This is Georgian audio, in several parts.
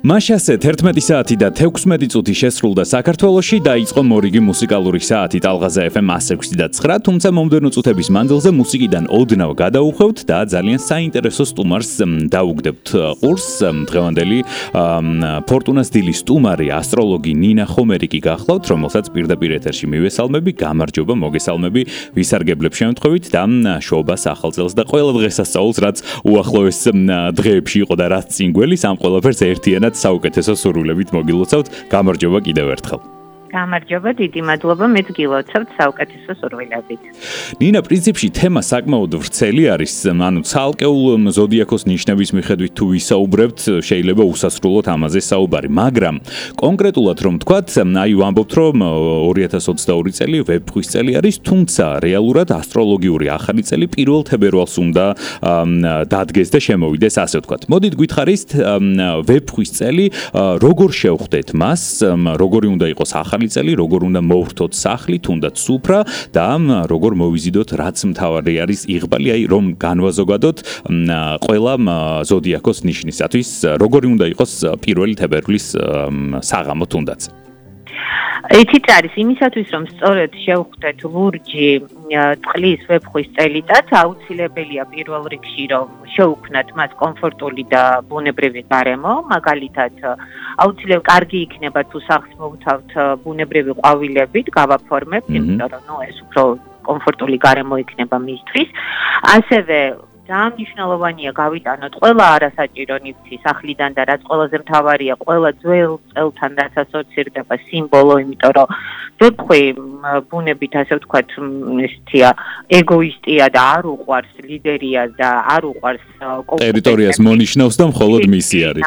მაშასე 11 საათი და 16 წუთი შესრულდა საქართველოში, დაიწყო მორიგი მუსიკალური საათი ტალღაზე FM 106.9, თუმცა მომდევნო წუთების მანძილზე მუსიკიდან ოდნავ გადაუხვევთ და ძალიან საინტერესო სტუმარს დაუგდებთ ყურს. დღევანდელი ფორტუნას დილის სტუმარი ასტროლოგი ნინა ხომერიკი გახლავთ, რომელსაც პირდაპირ ეთერში მივესალმები, გამარჯობა, მოგესალმები, ვისარგებლებ შემთხვევით და შობას ახალ წელს და ყველა დღესასწაულს, რაც უახლოეს დღეებში იყო და რაც წინ გველის, ამ ყველაფერს ერთიანად საუკეთესო სურვილებით მოგილოცავთ. გამარჯობა კიდევ ერთხელ. გამარჯობა, დიდი მადლობა, მეც გილოცავთ საუკეთესო სურვილებით. ნინა, პრინციპში თემა საკმაოდ ვრცელი არის, ანუ ცალკეულ ზოდიაქოს ნიშნების მიხედვით თუ ვისაუბრებთ, შეიძლება უსასრულოდ ამაზე საუბარი, მაგრამ კონკრეტულად რომ ვთქვათ, აი ვამბობთ, რომ 2022 წელი ვეფხვის წელი არის, თუმცა რეალურად ასტროლოგიური ახალი წელი 1 თებერვალს უნდა დადგეს და შემოვიდეს, ასე ვთქვათ. მოდით გითხარით, ვეფხვის წელი როგორ შევხვდეთ მას, როგორი უნდა იყოს ახალი წელი, როგორ უნდა მოვხდოთ სახლი, თუნდაც სუფრა და როგორ მოვიზიდოთ, რაც მთავარი არის იღბალი, აი რომ განვაზოგადოთ ყველა ზოდიაქოს ნიშნისათვის, როგორი უნდა იყოს 1 თებერვლის საღამო თუნდაც. იცით არის იმისათვის რომ სწორედ შევხვდეთ ლურჯი წყლის ვეფხვის წელიდან აუცილებელია პირველ რიგში რომ შევქმნათ მას კომფორტული და ბუნებრივი გარემო, მაგალითად აუცილებლად კარგი იქნება თუ სახლს მოვთავთ ბუნებრივი ყვავილებით, გავაფორმებთ, იმიტომ რომ ეს უფრო კომფორტული გარემო იქნება მისთვის. ასევე ძალიან მნიშვნელოვანია გავიტანოთ ყველა არასაჭირო ნივთი სახლიდან და რაც ყველაზე მთავარია, ყველა ძველ წელთან რაც ასოცირდება სიმბოლო, იმიტომ რომ ვეფხვი ბუნებით ასე ვთქვათ, ესეთია ეგოისტია და არ უყვარს ლიდერია და არ უყვარს ტერიტორიას მონიშნავს და მხოლოდ მისი არის.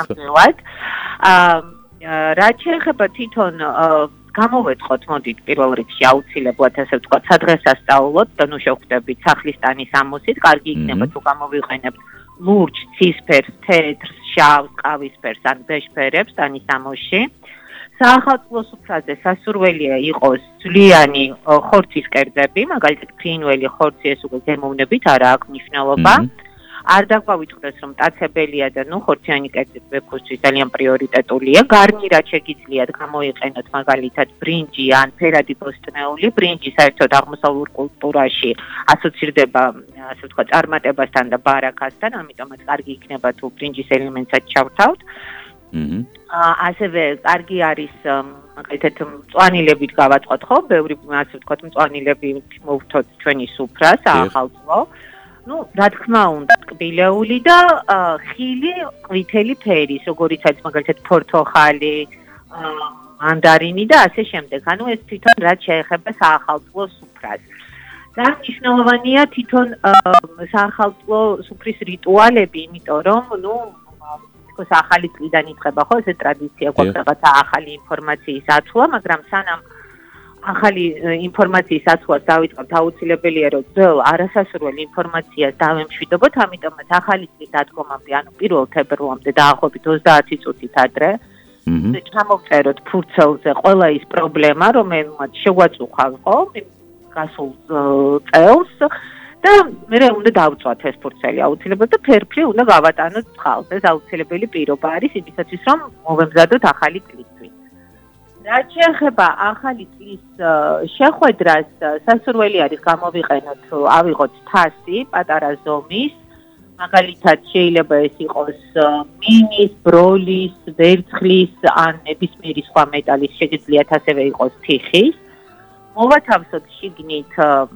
რაც შეეხება თვითონ გამოვეწყოთ, მოდით პირველ რიგში აუცილებლად ასე ვთქვათ, სადღესასწაულოდ და ნუ შევხვდებით სახლის ტანის ამოსით, კარგი იქნება თუ გამოვიყენებთ ლურჯ ცისფერს, თეთრს, შავს, ყავისფერს ან ბეჟ ფერებს ტანის ამოსში. საახალწლო სუფრაზე სასურველია იყოს ძვლიანი ხორცის კერძები, მაგალითად ფრინველი, ხორცი, ეს უკვე ზემოვნებით არა აქვს მნიშვნელობა. არ დაგვავიწყდეს რომ მტაცებელია და ნუ ხორციანი კერძები ვეფხვისთვის ძალიან პრიორიტეტულია. გარნირად შეგიძლიათ გამოიყენოთ მაგალითად ბრინჯი ან ფერადი ბოსტნეული. ბრინჯი საერთოდ აღმოსავლურ კულტურაში ასოცირდება, ასე ვთქვათ, წარმატებასთან და ბარაქასთან, ამიტომაც კარგი იქნება თუ ბრინჯის ელემენტსაც ჩავთავთ. ასევე კარგი არის მაგალითად მწვანილებით გავაწყოთ, ხო? ბევრი ასე ვთქვათ, მწვანილები მოვთოთ ჩვენი სუფრას ახალწლო. Ну, რა თქმა უნდა, კბილეული და ხილი ყვითელი ფერის, როგორიც არის მაგალითად ფორთოხალი, მანდარინი და ასე შემდეგ. ანუ ეს თვითონ რაც შეეხება საახალწლო სუფრას. და მნიშვნელოვანია თვითონ საახალწლო სუფრის რიტუალები, იმიტომ რომ, ну, ეს ახალი წლიდან იწყება, ხო, ეს ტრადიცია გვაქვს რაღაცა ახალი ინფორმაციის აცვლა, მაგრამ სანამ ახალი ინფორმაციის აცვლას დავიწყებთ, აუცილებელია რომ ძველ არასასურველ ინფორმაციას დავემშვიდობოთ, ამიტომაც ახალი წლის დადგომამდე, ანუ 1 თებერვალამდე დაახლოებით 30 წუთით ადრე, ჩამოვწეროთ ფურცელზე ყველა ის პრობლემა, რომელმაც შეგვაწუხა, ხო, გასულ წელს და მე უნდა დავწვათ ეს ფურცელი აუცილებლად და ფერფლი უნდა გავატანოთ წყალს. ეს აუცილებელი პირობა არის იმისათვის, რომ მოვემზადოთ ახალი წლისთვის. რაც შეეხება ახალი წლის შეხვედრას, სასურველი არის გამოვიყენოთ, ავიღოთ თასი, პატარა ზომის, მაგალითად შეიძლება ეს იყოს მინის, ბროლის, ვერცხლის ან ნებისმიერი სხვა მეტალის, შეგიძლიათ ასევე იყოს თიხის. მოვათავსოთ შიგნით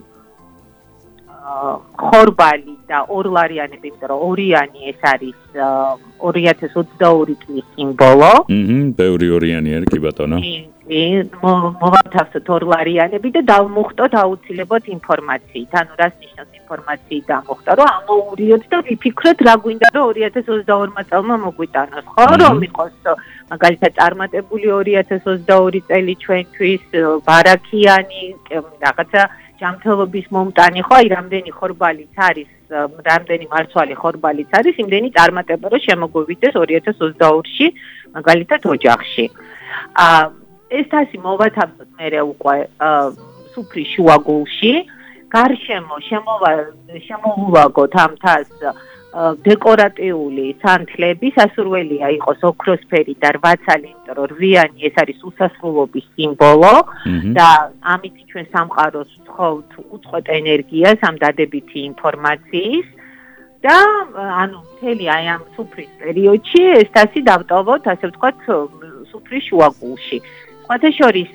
ხორბალი და ორლარიანები, იმიტომ რომ ორიანი ეს არის 2022 წლის სიმბოლო. ბევრი ორიანი არის, კი ბატონო. მოვათავსოთ ორლარიანები და დავმუხტოთ აუცილებლად ინფორმაციით. ანუ რას ნიშნავს ინფორმაციით დამუხტა, რომ ამოურიოთ და ვიფიქროთ რა გვინდა რომ 2022 წელმა მოგვიტანოს, ხო, რომ იყოს მაგალითად წარმატებული 2022 წელი ჩვენთვის, ბარაქიანი, რაღაცა ჯანმრთელობის მომტანი, ხო, აი რამდენი ხორბალიც არის, რამდენი მარცვალი ხორბალიც არის, იმდენი წარმატება რომ შემოგვივიდეს 2022-ში, მაგალითად ოჯახში. ეს თასი მოვათავსოთ მერე უკვე სუფრის შუაგულში, გარშემო შემოვულაგოთ ამ თასს დეკორატიული სანთლები სასურველია იყოს ოქროსფერი და 8 ცალი, იმიტომ რომ რვიანი ეს არის უსასრულობის სიმბოლო და ამით ჩვენ სამყაროს ვთხოვთ უწყვეტ ენერგიას ამ დადებითი ინფორმაციის და ანუ მთელი აი ამ სუფრის პერიოდში ეს თასი დავტოვოთ, ასე ვთქვათ, სუფრის შუაგულში. სხვათა შორის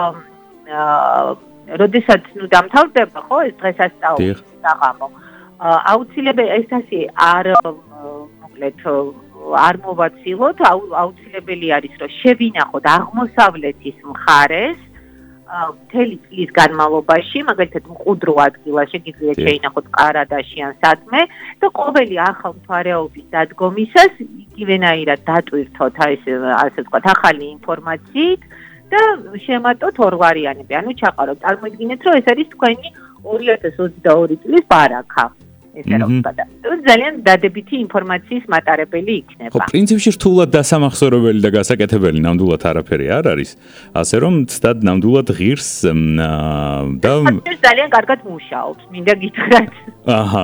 როდესაც დამთავრდება ხო ეს დღესასწაული საღამო აუცილებელი ეს თასი არ მოკლედ არ მოვაცილოთ, აუცილებელი არის რომ შევინახოთ აღმოსავლეთის მხარეს მთელი წლის განმავლობაში, მაგალითად მყუდრო ადგილას შეგიძლიათ შეინახოთ ყარადაში ან სადმე და ყოველი ახალ მთვარეობის დადგომისას იგივენაირად დატვირთოთ ასე ვთქვათ ახალი ინფორმაციით და შემატოთ ორვარიანები, ანუ ჩაყაროთ. წარმოიდგინეთ, რომ ეს არის თქვენი 2022 წლის ბარაქა. ძალიან დადებითი ინფორმაციის მატარებელი იქნება. ხო, პრინციპში რთულად დასამახსოვრებელი და გასაკეთებელი ნამდვილად არაფერი არ არის, ასე რომ ცდად ნამდვილად ღირს და ძალიან კარგად მუშაობს, მინდა გითხრათ. აჰა.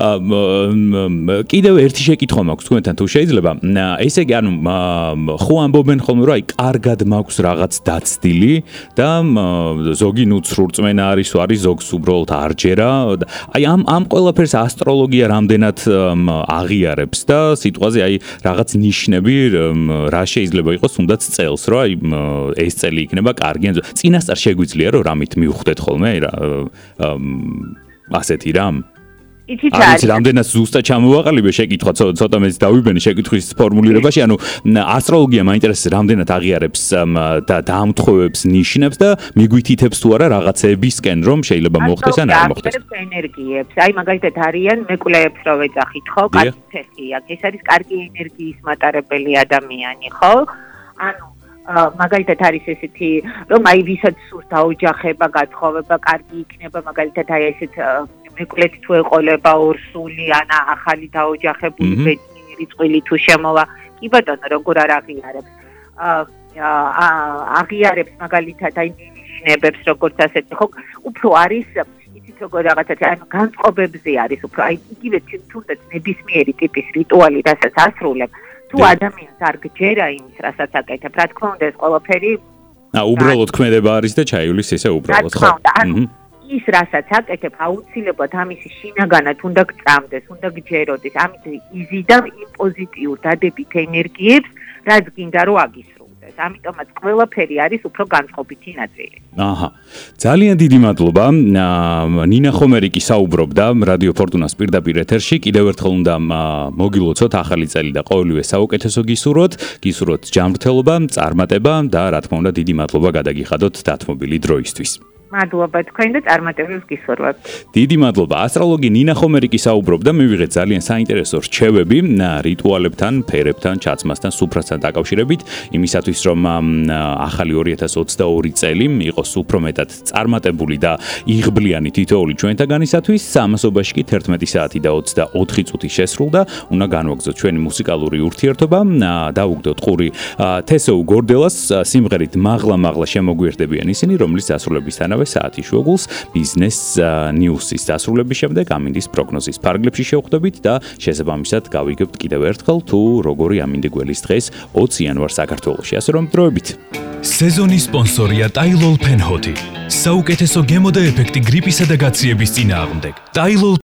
კიდევ ერთი შეკითხვა მაქვს თქვენთან თუ შეიძლება. ესე იგი, ანუ ხო ამბობენ ხოლმე რომ აი კარგად მაქვს რაღაც დაცდილი და ზოგი ნუცრუ რწმენა არის, ზოგს უბრალოდ არ ჯერა. აი ამ ყველაფერს ასტროლოგია რამდენად აღიარებს და სიტყვაზე აი რაღაც ნიშნები რა შეიძლება იყოს თუნდაც წელს რომ აი ეს წელი იქნება კარგი ან წინასწარ შეგვიძლია რომ რამით მივხვდეთ ხოლმე ასეთი რამ არის რამდენად ზუსტად ჩამოვაყალიბე შეკითხვა ცოტა მეც დავიბენე შეკითხვის ფორმულირებაში ანუ ასტროლოგია მაინტერესებს რამდენად აღიარებს და დაამთხოვებს ნიშნებს და მიგვითითებს თუ არა რაღაცეებისკენ რომ შეიძლება მოხდეს ან არ მოხდეს ენერგიებს აი მაგალითად არიან მეკვლეებს რო ვეძახით ხო კაცი ფეხი აქვს ეს არის კარგი ენერგიის მატარებელი ადამიანი ხო ანუ მაგალითად არის ესეთი რომ აი ვისაც სურს დაოჯახება გათხოვება კარგი იქნება მაგალითად აი ესეთ მეკვლეთ თუ ეყოლება ორსული ან ახალი დაოჯახებული ბედნიერი წყვილი თუ შემოვა კი ბატონო როგორ არ აღიარებს აღიარებს მაგალითად აი ნიშნებებს როგორც ასეთი ხო უფრო არის იცით როგორ რაღაცა ანუ განწყობებზე არის უფრო აი იგივე თუნდაც ნებისმიერი ტიპის რიტუალი რასაც ასრულებ თუ ადამიანს არ გჯერა იმის რასაც აკეთებ რა თქმა უნდა ეს ყველაფერი უბრალოდ ქმედება არის და ჩაივლის ესე უბრალოდ ხო ის რასაც აკეთებ აუცილებლად ამისი შინაგანად უნდა გწამდეს, უნდა გჯეროდეს, ამით იზიდა იმ პოზიტიურ დადებით ენერგიებს, რაც გინდა რომ აგისრულდეს. ამიტომაც ყველაფერი არის უფრო განწყობითი ნაწილი. აჰა. ძალიან დიდი მადლობა. ნინა ხომერი კი საუბრობდა რადიო ფორტუნას პირდაპირ ეთერში. კიდევ ერთხელ უნდა მოგილოცოთ ახალი წელი და ყოველივე საუკეთესო გისურვოთ. გისურვოთ ჯანმრთელობა, წარმატება და რა თქმა უნდა დიდი მადლობა გადაგიხადოთ დათმობილი დროისთვის. მადლობა თქვენ და წარმატებებს გისურვებთ. დიდი მადლობა. ასტროლოგი ნინა ხომერი კი საუბრობდა, მივიღეთ ძალიან საინტერესო რჩევები რიტუალებთან, ფერებთან, ჩაცმასთან, სუფრასთან დაკავშირებით, იმისათვის რომ ახალი 2022 წელი იყოს უფრო მეტად წარმატებული და იღბლიანი თითოეული ჩვენთაგანისათვის. სამასობაში კი 11 საათი და 24 წუთი შესრულდა. უნდა განვაგრძოთ ჩვენი მუსიკალური ურთიერთობა. დავუგდოთ ყური თესეუ გორდელას სიმღერით მაღლა შემოგვიერთდებიან ისინი, რომლის დასრულებისთანავე საათი შუაგულს ბიზნეს ნიუსის დასრულების შემდეგ ამინდის პროგნოზის ფარგლებში შევხვდებით და შესაბამისად გავიგებთ კიდევ ერთხელ თუ როგორი ამინდი გველის დღეს 20 იანვარს საქართველოში. ასე რომ დროებით. სეზონის სპონსორია ტაილოლ ფენჰოთი. საუკეთესო გემო და ეფექტი გრიპისა და გაციების წინააღმდეგ. ტაილოლ